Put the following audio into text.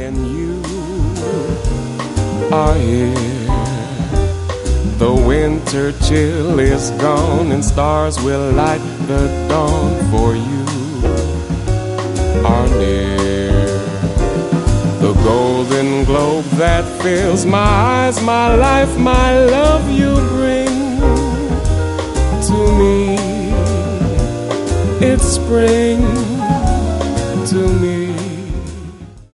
and you are here. The winter chill is gone and stars will light the dawn, for you are near. The golden globe that fills my eyes, my life, my love you bring to me. It's spring.